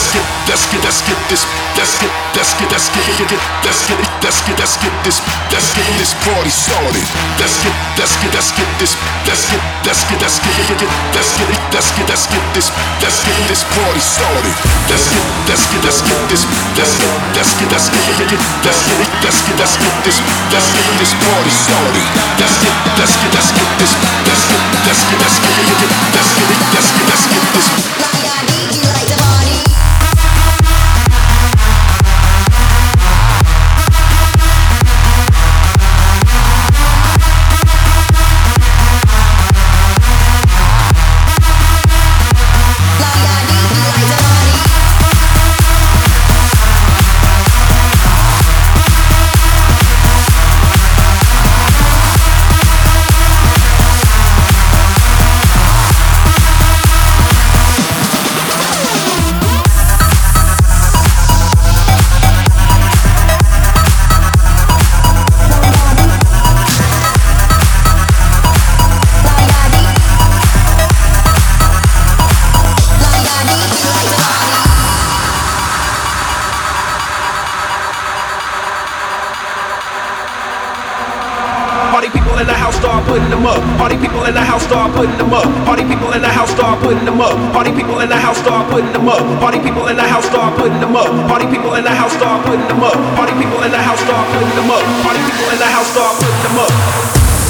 this party started. Let's get this party started. Party people in the house start putting them up. Party people in the house start putting them up. Party people in the house start putting them up. Party people in the house start putting them up. Party people in the house start putting them up. Party people in the house start putting them up. Party people in the house start putting them up. Party people in the house start putting them up.